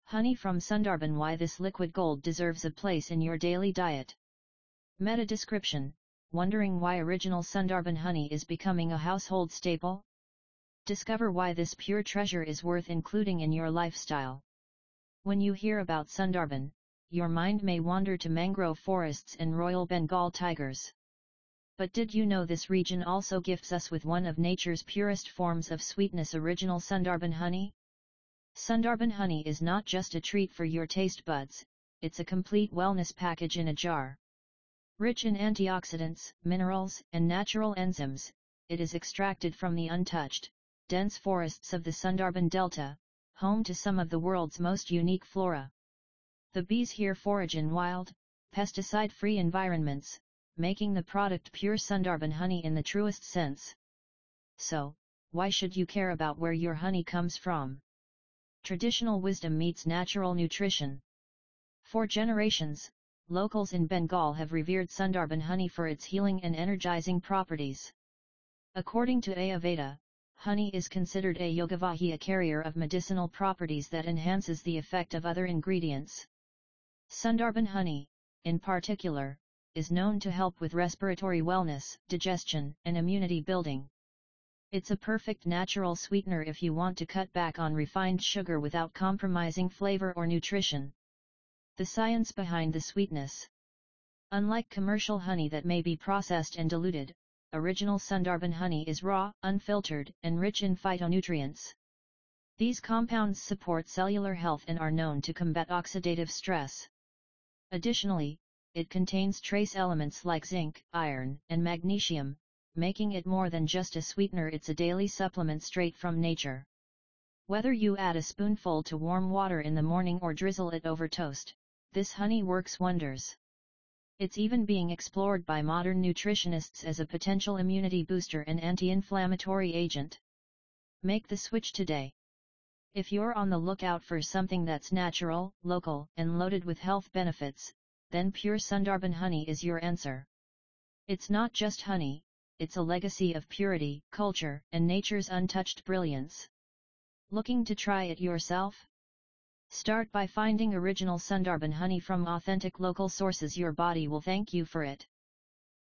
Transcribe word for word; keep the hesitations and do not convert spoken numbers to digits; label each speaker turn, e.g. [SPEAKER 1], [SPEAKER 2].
[SPEAKER 1] Honey from Sundarban. Why this liquid gold deserves a place in your daily diet. Meta description: wondering why original Sundarban honey is becoming a household staple? Discover why this pure treasure is worth including in your lifestyle. When you hear about Sundarban, your mind may wander to mangrove forests and Royal Bengal tigers. But did you know this region also gifts us with one of nature's purest forms of sweetness, original Sundarban honey? Sundarban honey is not just a treat for your taste buds, it's a complete wellness package in a jar. Rich in antioxidants, minerals, and natural enzymes, it is extracted from the untouched, dense forests of the Sundarban Delta, home to some of the world's most unique flora. The bees here forage in wild, pesticide-free environments, making the product pure Sundarban honey in the truest sense. So, why should you care about where your honey comes from? Traditional wisdom meets natural nutrition. For generations, locals in Bengal have revered Sundarban honey for its healing and energizing properties. According to Ayurveda, honey is considered a yogavahi, a carrier of medicinal properties that enhances the effect of other ingredients. Sundarban honey, in particular, is known to help with respiratory wellness, digestion, and immunity building. It's a perfect natural sweetener if you want to cut back on refined sugar without compromising flavor or nutrition. The science behind the sweetness. Unlike commercial honey that may be processed and diluted, original Sundarban honey is raw, unfiltered, and rich in phytonutrients. These compounds support cellular health and are known to combat oxidative stress. Additionally, it contains trace elements like zinc, iron, and magnesium, making it more than just a sweetener, it's a daily supplement straight from nature. Whether you add a spoonful to warm water in the morning or drizzle it over toast, this honey works wonders. It's even being explored by modern nutritionists as a potential immunity booster and anti-inflammatory agent. Make the switch today. If you're on the lookout for something that's natural, local, and loaded with health benefits, then pure Sundarban honey is your answer. It's not just honey, it's a legacy of purity, culture, and nature's untouched brilliance. Looking to try it yourself? Start by finding original Sundarban honey from authentic local sources. Your body will thank you for it.